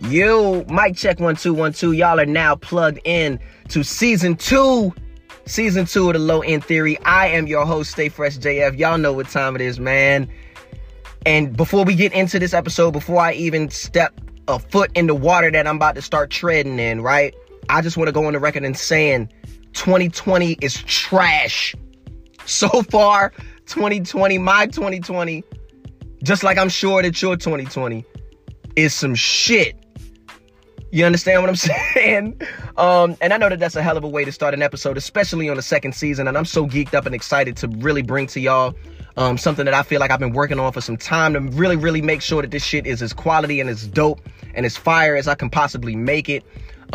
Yo, mic check 1 2 1 2. Y'all are now plugged in to season 2 of the Low End Theory. I am your host, Stay Fresh JF. Y'all know what time it is, man. And before we get into this episode, before I even step a foot in the water that I'm about to start treading in, right? I just want to go on the record and saying 2020 is trash. So far, 2020, my 2020, just like I'm sure that your 2020 is some shit. You understand what I'm saying? And I know that that's a hell of a way to start an episode, especially on the second season. And I'm so geeked up and excited to really bring to y'all something that I feel like I've been working on for some time to really, really make sure that this shit is as quality and as dope and as fire as I can possibly make it.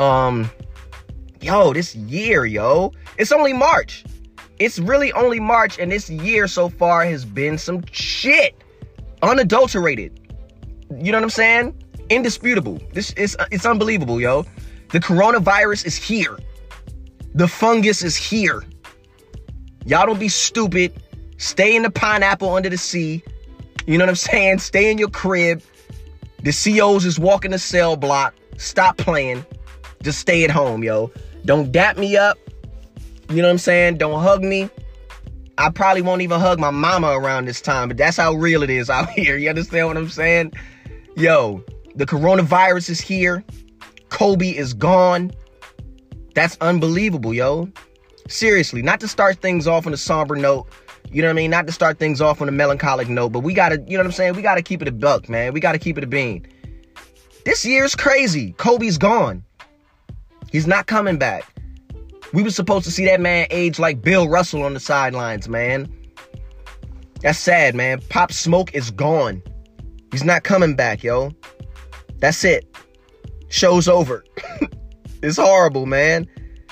This year, it's only March. It's really only March, and this year so far has been some shit. Unadulterated. You know what I'm saying? Indisputable. It's unbelievable, yo. The coronavirus is here. The fungus is here. Y'all don't be stupid. Stay in the pineapple under the sea. You know what I'm saying? Stay in your crib. The COs is walking the cell block. Stop playing. Just stay at home, yo. Don't dap me up. You know what I'm saying? Don't hug me. I probably won't even hug my mama around this time, but that's how real it is out here. You understand what I'm saying? Yo, the coronavirus is here. Kobe is gone. That's unbelievable, yo. Seriously, not to start things off on a somber note. You know what I mean? Not to start things off on a melancholic note, but we gotta, you know what I'm saying? We gotta keep it a buck, man. We gotta keep it a bean. This year's crazy. Kobe's gone. He's not coming back. We were supposed to see that man age like Bill Russell on the sidelines, man. That's sad, man. Pop Smoke is gone. He's not coming back, yo. That's it. Show's over. It's horrible, man.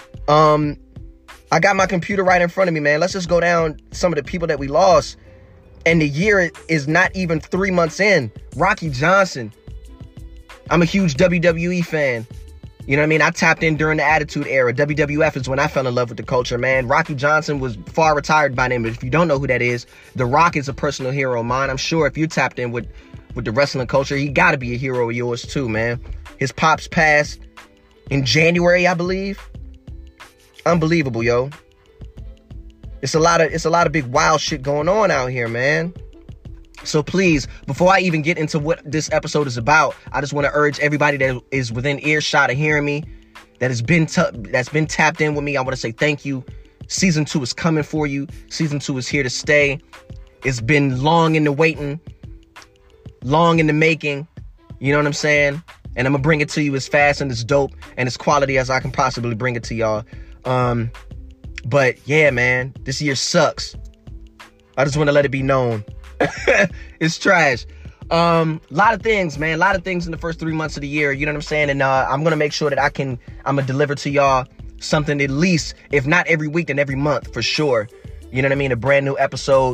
I got my computer right in front of me, man. Let's just go down some of the people that we lost. And the year is not even 3 months in. Rocky Johnson. I'm a huge WWE fan. You know what I mean? I tapped in during the Attitude Era. WWF is when I fell in love with the culture, man. Rocky Johnson was far retired by then, but if you don't know who that is, The Rock is a personal hero of mine. I'm sure if you tapped in with the wrestling culture, he got to be a hero of yours too, man. His pops passed in January, I believe. Unbelievable, yo. It's a lot of big wild shit going on out here, man. So please, before I even get into what this episode is about, I just want to urge everybody that is within earshot of hearing me, that's been tapped in with me. I want to say thank you. Season 2 is coming for you. Season 2 is here to stay. It's been long in the waiting, long in the making. You know what I'm saying? And I'm gonna bring it to you as fast and as dope and as quality as I can possibly bring it to y'all. But yeah, man, this year sucks. I just want to let it be known. It's trash. Lot of things, man. A lot of things in the first 3 months of the year. You know what I'm saying? And I'm gonna make sure that I'm gonna deliver to y'all something at least, if not every week, then every month for sure. You know what I mean? A brand new episode.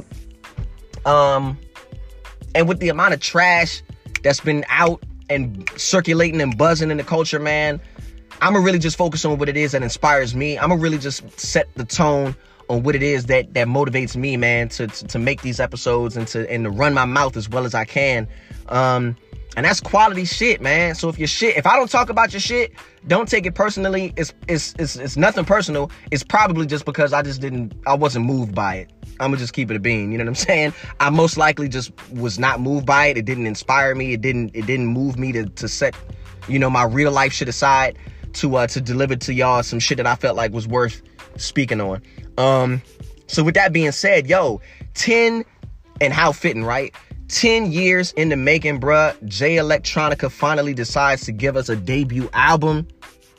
And with the amount of trash that's been out and circulating and buzzing in the culture, man, I'm gonna really just focus on what it is that inspires me. I'm gonna really just set the tone on what it is that motivates me, man, to make these episodes and to run my mouth as well as I can. And that's quality shit, man. So if I don't talk about your shit, don't take it personally. It's nothing personal. It's probably just because I wasn't moved by it. I'm gonna just keep it a bean. You know what I'm saying? I most likely just was not moved by it. It didn't inspire me. It didn't move me to set, my real life shit aside to deliver to y'all some shit that I felt like was worth speaking on. So with that being said, 10 and how fitting, right? 10 years in the making, bruh. Jay Electronica finally decides to give us a debut album.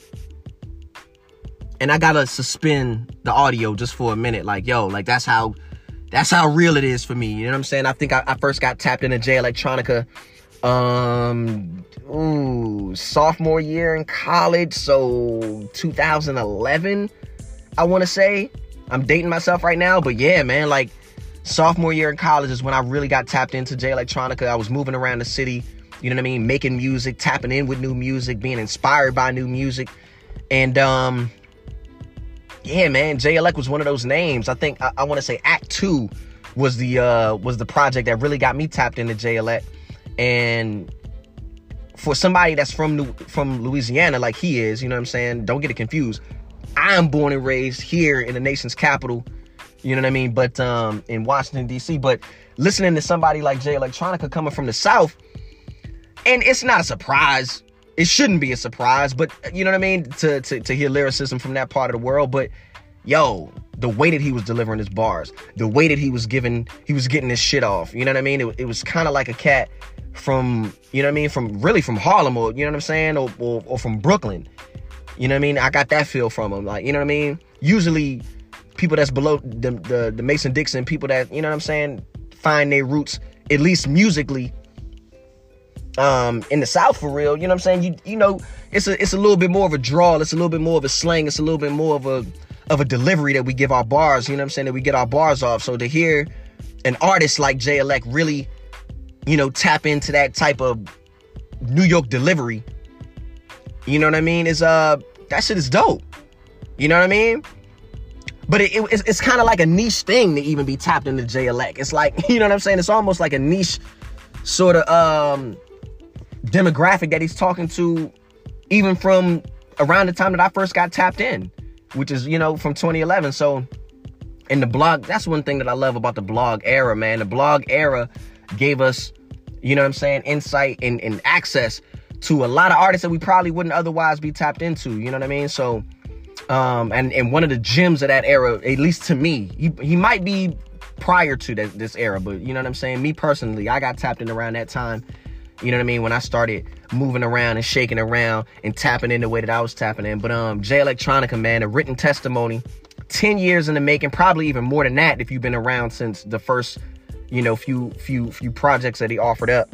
And I gotta suspend the audio just for a minute. That's how real it is for me. You know what I'm saying? I think I first got tapped into Jay Electronica sophomore year in college, so 2011, I want to say. I'm dating myself right now, but yeah, man, sophomore year in college is when I really got tapped into Jay Electronica. I was moving around the city, you know what I mean, making music, tapping in with new music, being inspired by new music, and yeah, man, Jay Elect was one of those names. I think I want to say Act 2 was the project that really got me tapped into Jay Elect. And for somebody that's from Louisiana like he is, you know what I'm saying? Don't get it confused. I am born and raised here in the nation's capital, you know what I mean? But in Washington, D.C. But listening to somebody like Jay Electronica coming from the South, and it's not a surprise. It shouldn't be a surprise, but you know what I mean? To hear lyricism from that part of the world. But yo, the way that he was delivering his bars, the way that he was getting his shit off, you know what I mean? It was kind of like a cat from, you know what I mean? From Harlem, or, you know what I'm saying? Or from Brooklyn. You know what I mean? I got that feel from him. Like, you know what I mean? Usually people that's below the Mason-Dixon, people that, you know what I'm saying, find their roots, at least musically, in the South for real, you know what I'm saying? You know, it's a little bit more of a drawl, it's a little bit more of a slang, it's a little bit more of a delivery that we give our bars, you know what I'm saying, that we get our bars off. So to hear an artist like Jay Elect really, you know, tap into that type of New York delivery, you know what I mean, is that shit is dope. You know what I mean? But it's kind of like a niche thing to even be tapped into Jay Elect. It's like, you know what I'm saying? It's almost like a niche sort of demographic that he's talking to, even from around the time that I first got tapped in, which is, you know, from 2011. So in the blog, that's one thing that I love about the blog era, man. The blog era gave us, you know what I'm saying, insight and access to a lot of artists that we probably wouldn't otherwise be tapped into, you know what I mean? So and one of the gems of that era, at least to me, he might be prior to this era, but you know what I'm saying, me personally, I got tapped in around that time, you know what I mean, when I started moving around and shaking around and tapping in the way that I was tapping in. But Jay Electronica, man, a written testimony, 10 years in the making, probably even more than that if you've been around since the first, you know, few projects that he offered up.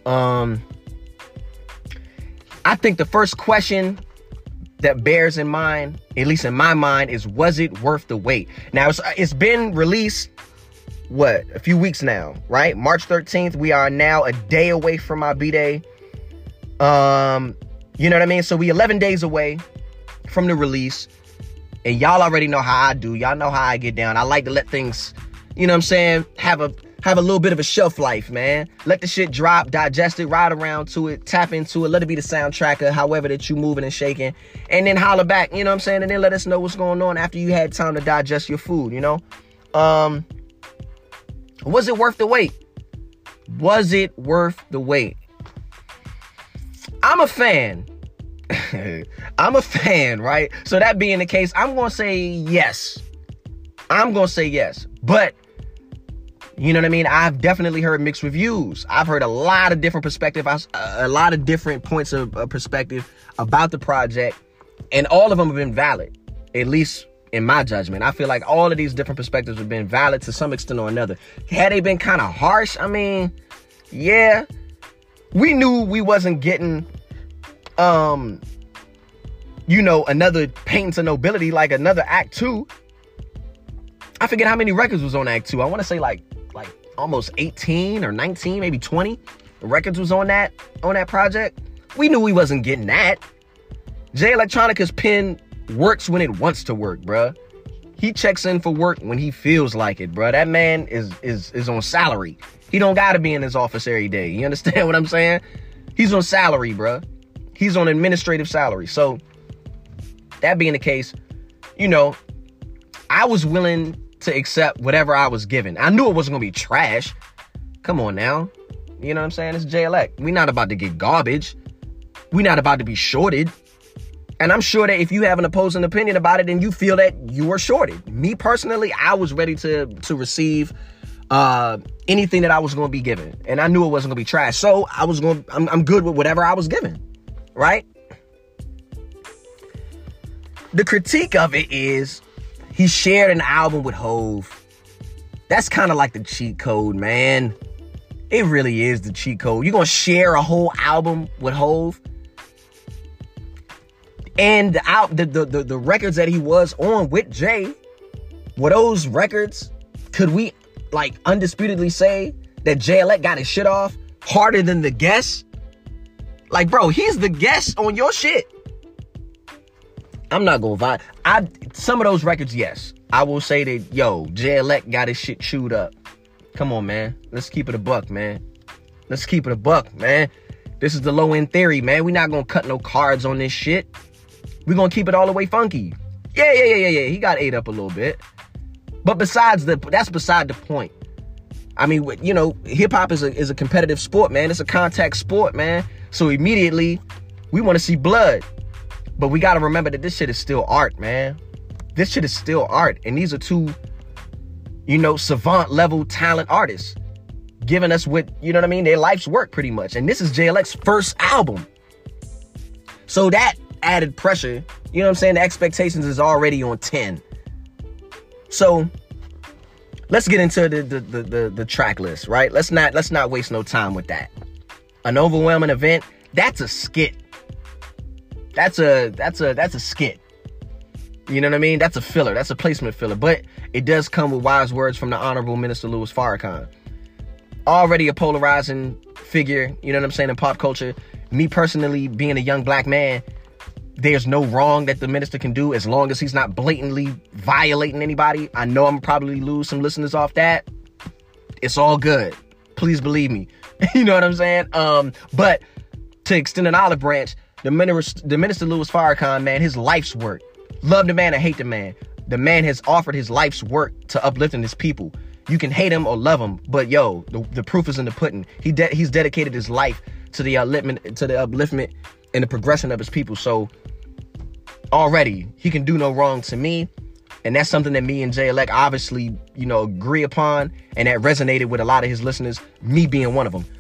I think the first question that bears in mind, at least in my mind, is, was it worth the wait? Now, it's been released, what, a few weeks now, right? March 13th, we are now a day away from my B-Day. You know what I mean? So we 11 days away from the release, and y'all already know how I do. Y'all know how I get down. I like to let things, you know what I'm saying, have a little bit of a shelf life, man. Let the shit drop, digest it, ride around to it, tap into it, let it be the soundtrack of however that you moving and shaking, and then holler back, you know what I'm saying, and then let us know what's going on after you had time to digest your food, you know? Was it worth the wait? Was it worth the wait? I'm a fan. I'm a fan, right? So that being the case, I'm going to say yes. But you know what I mean? I've definitely heard mixed reviews. I've heard a lot of different perspectives, a lot of different points of perspective about the project, and all of them have been valid, at least in my judgment. I feel like all of these different perspectives have been valid to some extent or another. Had they been kind of harsh, I mean, yeah, we knew we wasn't getting, you know, another Pain to Nobility, like another Act 2. I forget how many records was on Act 2. I want to say like almost 18 or 19, maybe 20 records was on that project. We knew we wasn't getting that. Jay Electronica's pen works when it wants to work, bruh. He checks in for work when he feels like it, bruh. That man is on salary. He don't gotta be in his office every day. You understand what I'm saying? He's on salary, bruh. He's on administrative salary. So that being the case, you know, I was willing to accept whatever I was given. I knew it wasn't gonna be trash. Come on now. You know what I'm saying? It's Jay Elect. We not about to get garbage. We not about to be shorted. And I'm sure that if you have an opposing opinion about it, then you feel that you are shorted. Me personally, I was ready to receive anything that I was going to be given, and I knew it wasn't going to be trash. So I'm good with whatever I was given, right? The critique of it is he shared an album with Hove. That's kind of like the cheat code, man. It really is the cheat code. You're going to share a whole album with Hove? And the records that he was on with Jay, were those records, could we like undisputedly say that Jay Elect got his shit off harder than the guest? Like, bro, he's the guest on your shit. I'm not gonna lie. Some of those records, yes. I will say that, yo, Jay Elect got his shit chewed up. Come on, man. Let's keep it a buck, man. Let's keep it a buck, man. This is the low end theory, man. We're not gonna cut no cards on this shit. We're gonna keep it all the way funky. Yeah. He got ate up a little bit. But that's beside the point. I mean, you know, hip hop is a competitive sport, man. It's a contact sport, man. So immediately we want to see blood. But we got to remember that this shit is still art, man. This shit is still art. And these are two, you know, savant level talent artists giving us what, you know what I mean, their life's work pretty much. And this is JLX's first album. So that added pressure, you know what I'm saying? The expectations is already on 10. So let's get into the track list, right? Let's not waste no time with that. An overwhelming event, that's a skit. That's a skit. You know what I mean? That's a filler. That's a placement filler. But it does come with wise words from the Honorable Minister Louis Farrakhan. Already a polarizing figure, you know what I'm saying, in pop culture. Me personally, being a young black man, there's no wrong that the minister can do as long as he's not blatantly violating anybody. I know I'm probably lose some listeners off that. It's all good. Please believe me. You know what I'm saying? But to extend an olive branch, the minister Louis Farrakhan, man, his life's work. Love the man or hate the man. The man has offered his life's work to uplifting his people. You can hate him or love him, but yo, the proof is in the pudding. He's dedicated his life to the upliftment and the progression of his people. So already he can do no wrong to me. And that's something that me and JLX obviously, you know, agree upon. And that resonated with a lot of his listeners, me being one of them.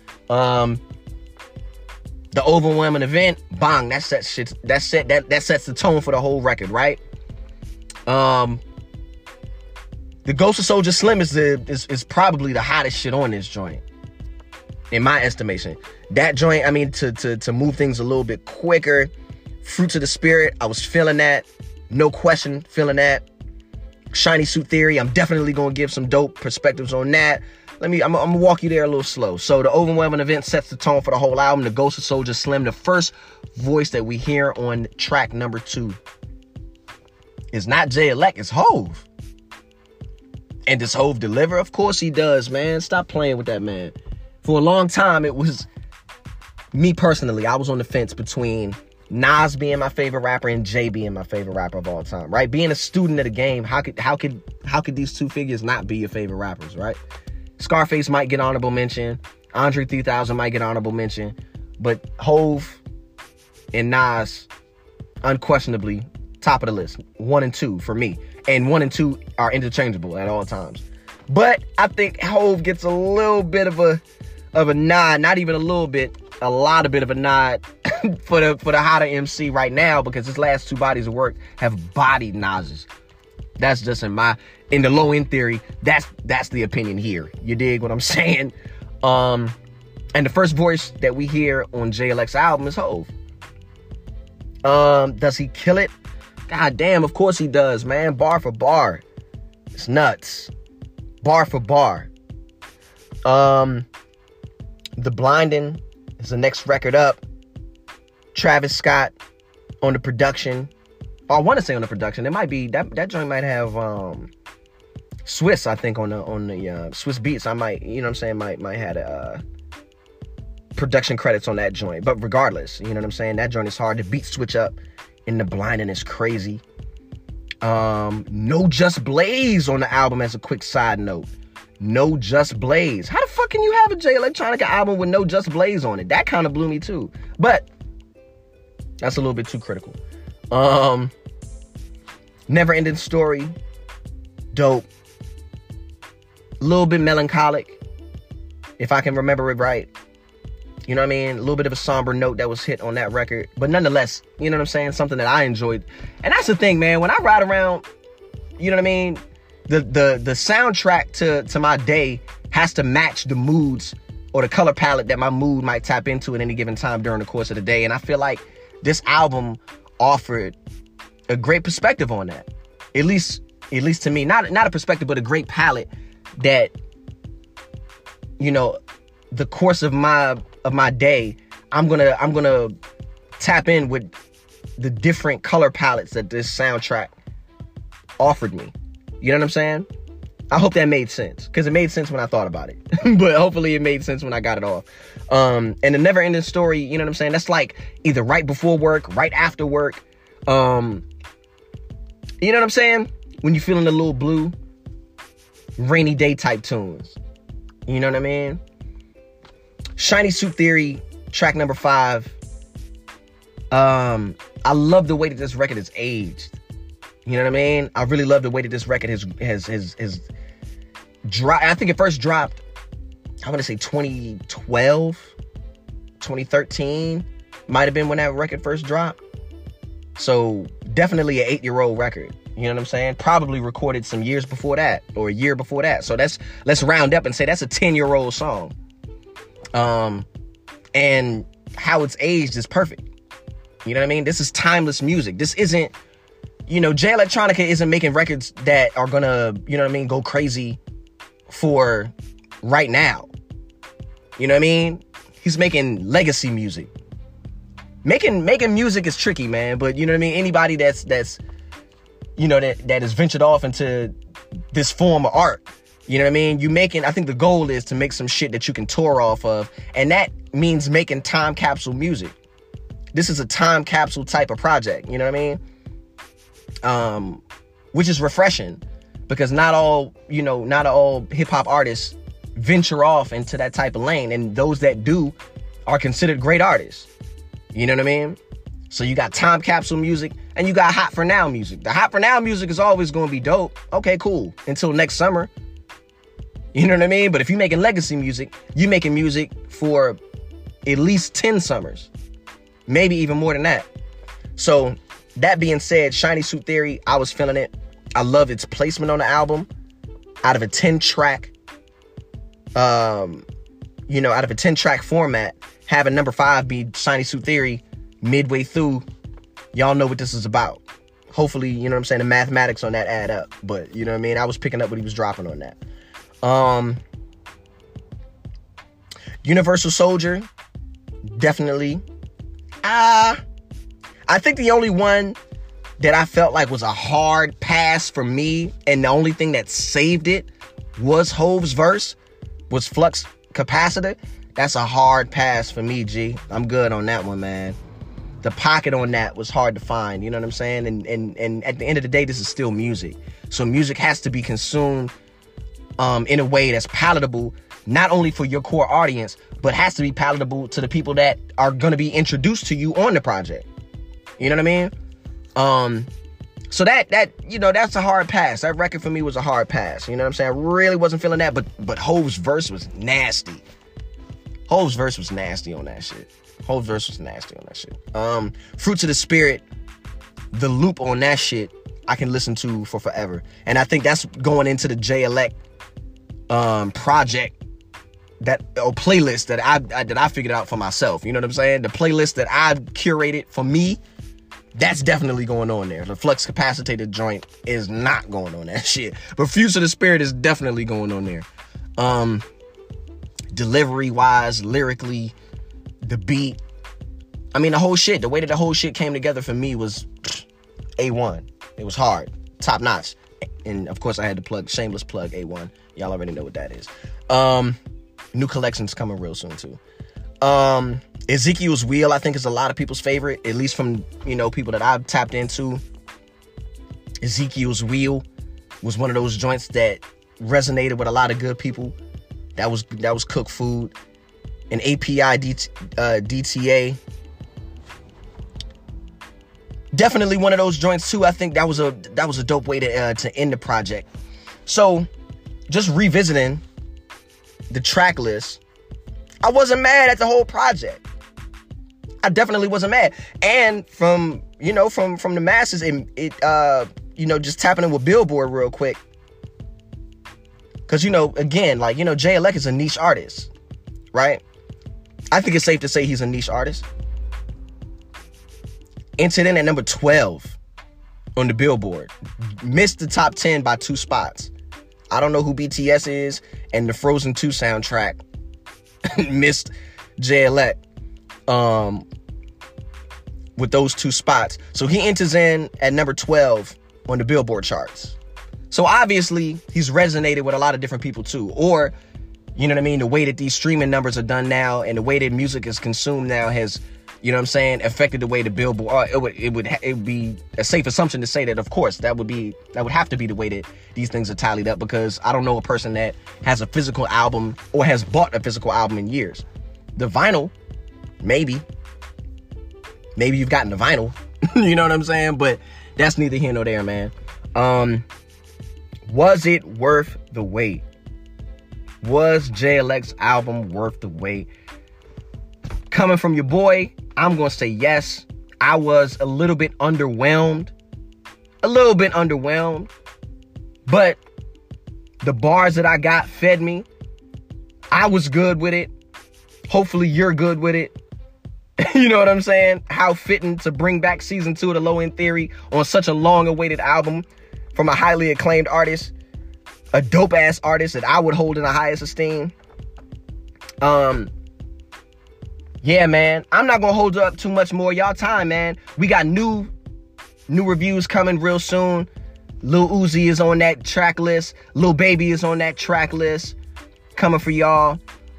The overwhelming event, bang, that sets the tone for the whole record, right? The Ghost of Soulja Slim is probably the hottest shit on this joint, in my estimation. That joint, I mean, to move things a little bit quicker, Fruits of the Spirit, I was feeling that, no question, feeling that. Shiny Suit Theory, I'm definitely gonna give some dope perspectives on that. I'm gonna walk you there a little slow. So the overwhelming event sets the tone for the whole album. The Ghost of Soulja Slim, the first voice that we hear on track number 2 is not JLX, it's Hove. And does Hove deliver? Of course he does, man. Stop playing with that man. For a long time, it was me personally. I was on the fence between Nas being my favorite rapper and Jay being my favorite rapper of all time, right? Being a student of the game, how could these two figures not be your favorite rappers, right? Scarface might get honorable mention. Andre 3000 might get honorable mention. But Hove and Nas, unquestionably, top of the list. 1 and 2 for me. And 1 and 2 are interchangeable at all times. But I think Hove gets a little bit of a nod. Not even a little bit. A lot of bit of a nod for the hotter MC right now, because his last 2 bodies of work have bodied Nas's. That's just in the low end theory. That's the opinion here. You dig what I'm saying? And the first voice that we hear on JLX's album is Hove. Does he kill it? God damn, of course he does, man. Bar for bar. It's nuts. Bar for bar. The Blinding is the next record up. Travis Scott on the production. I want to say on the production. It might be that joint might have Swiss, I think, on the Swiss Beats. I might, you know what I'm saying, might have production credits on that joint. But regardless, you know what I'm saying, that joint is hard. The beats switch up and the Blinding is crazy. No Just Blaze on the album as a quick side note. No Just Blaze. How the fuck can you have a Jay Electronica album with no Just Blaze on it? That kind of blew me too. But that's a little bit too critical. Never Ending Story. Dope. A little bit melancholic, if I can remember it right. You know what I mean? A little bit of a somber note that was hit on that record. But nonetheless, you know what I'm saying? Something that I enjoyed. And that's the thing, man. When I ride around, you know what I mean? The soundtrack to my day has to match the moods or the color palette that my mood might tap into at any given time during the course of the day. And I feel like this album offered a great perspective on that. At least to me. Not a perspective, but a great palette that, you know, the course of my day, I'm gonna tap in with the different color palettes that this soundtrack offered me. You know what I'm saying? I hope that made sense, because it made sense when I thought about it. But hopefully it made sense when I got it off. And the never ending story, you know what I'm saying? That's like either right before work, right after work. You know what I'm saying? When you're feeling a little blue, rainy day type tunes. You know what I mean? Shiny Suit Theory, track number 5. I love the way that this record is aged. You know what I mean? I really love the way that this record has dropped. I think it first dropped, I want to say 2012, 2013 might have been when that record first dropped. So definitely an 8-year-old record. You know what I'm saying? Probably recorded some years before that, or a year before that. So let's round up and say that's a 10-year-old song. And how it's aged is perfect. You know what I mean? This is timeless music. This isn't, Jay Electronica isn't making records that are gonna, go crazy for right now. You know what I mean? He's making legacy music. Making music is tricky, man. But you know what I mean? Anybody that has ventured off into this form of art, you know what I mean? I think the goal is to make some shit that you can tour off of. And that means making time capsule music. This is a time capsule type of project, you know what I mean? Which is refreshing, because not all hip hop artists venture off into that type of lane. And those that do are considered great artists. You know what I mean? So you got time capsule music and you got hot for now music. The hot for now music is always going to be dope. Okay, cool. Until next summer. You know what I mean? But if you're making legacy music, you're making music for at least 10 summers. Maybe even more than that. So that being said, Shiny Suit Theory, I was feeling it. I love its placement on the album. Out of a 10-track, out of a 10-track format, having number 5 be Shiny Suit Theory midway through, y'all know what this is about. Hopefully, you know what I'm saying, the mathematics on that add up. But, you know what I mean, I was picking up what he was dropping on that. Universal Soldier, definitely. I think the only one that I felt like was a hard pass for me, and the only thing that saved it was Hov's verse, was Flux Capacitor. That's a hard pass for me, G. I'm good on that one, man. The pocket on that was hard to find, you know what I'm saying? And at the end of the day, this is still music. So music has to be consumed in a way that's palatable, not only for your core audience, but has to be palatable to the people that are going to be introduced to you on the project. You know what I mean? So that's a hard pass. That record for me was a hard pass. You know what I'm saying? I really wasn't feeling that, but Hov's verse was nasty. Hov's verse was nasty on that shit. Fruits of the Spirit, the loop on that shit, I can listen to for forever. And I think that's going into the J Elect project, playlist that I figured out for myself. You know what I'm saying? The playlist that I curated for me, that's definitely going on there. The Flux Capacitated joint is not going on that shit. But Fruits of the Spirit is definitely going on there. Delivery wise, lyrically, the beat, I mean, the whole shit, the way that the whole shit came together for me was A1. It was hard, top notch. And of course I had to shameless plug A1. Y'all already know what that is. New collections coming real soon too. Ezekiel's Wheel, I think, is a lot of people's favorite, at least from, people that I've tapped into. Ezekiel's Wheel was one of those joints that resonated with a lot of good people. That was cooked food. And API DTA, definitely one of those joints too. I think that was a dope way to end the project. So just revisiting the track list, I wasn't mad at the whole project. I definitely wasn't mad. And from the masses, just tapping in with Billboard real quick. Because, again, Jay Elect is a niche artist, right? I think it's safe to say he's a niche artist. Entered in at number 12 on the Billboard. Missed the top 10 by 2 spots. I don't know who BTS is, and the Frozen 2 soundtrack missed Jay Elect with those 2 spots. So he enters in at number 12 on the Billboard charts. So obviously he's resonated with a lot of different people too. Or, you know what I mean, the way that these streaming numbers are done now and the way that music is consumed now has, you know what I'm saying, affected the way the Billboard, it would be a safe assumption to say that, of course, that would have to be the way that these things are tallied up, because I don't know a person that has a physical album or has bought a physical album in years. The vinyl, maybe you've gotten the vinyl, you know what I'm saying? But that's neither here nor there, man. Was it worth the wait? Was JLX's album worth the wait? Coming from your boy, I'm going to say yes. I was a little bit underwhelmed. But the bars that I got fed me. I was good with it. Hopefully you're good with it. You know what I'm saying? How fitting to bring back season 2 of the Low End Theory on such a long-awaited album from a highly acclaimed artist. A dope-ass artist that I would hold in the highest esteem. Yeah, man. I'm not going to hold up too much more of y'all time, man. We got new reviews coming real soon. Lil Uzi is on that track list. Lil Baby is on that track list. Coming for y'all.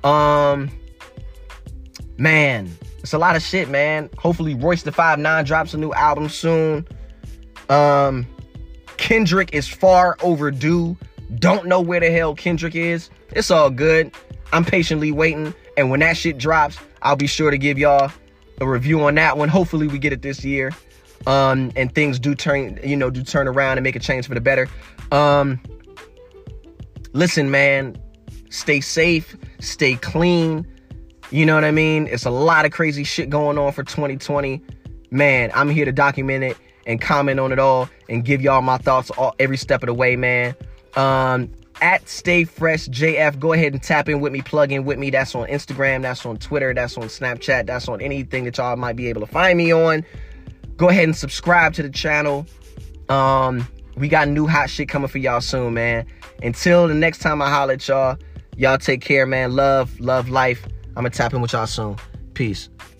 Man, it's a lot of shit, man. Hopefully Royce da 5'9" drops a new album soon. Kendrick is far overdue. Don't know where the hell Kendrick is. It's all good. I'm patiently waiting. And when that shit drops, I'll be sure to give y'all a review on that one. Hopefully we get it this year. And things do turn around and make a change for the better. Listen, man, stay safe, stay clean. You know what I mean? It's a lot of crazy shit going on for 2020. Man, I'm here to document it and comment on it all and give y'all my thoughts every step of the way, man. At StayFreshJF, go ahead and tap in with me, plug in with me. That's on Instagram, that's on Twitter, that's on Snapchat, that's on anything that y'all might be able to find me on. Go ahead and subscribe to the channel. We got new hot shit coming for y'all soon, man. Until the next time I holler at y'all, y'all take care, man. Love, life. I'm gonna tap in with y'all soon. Peace.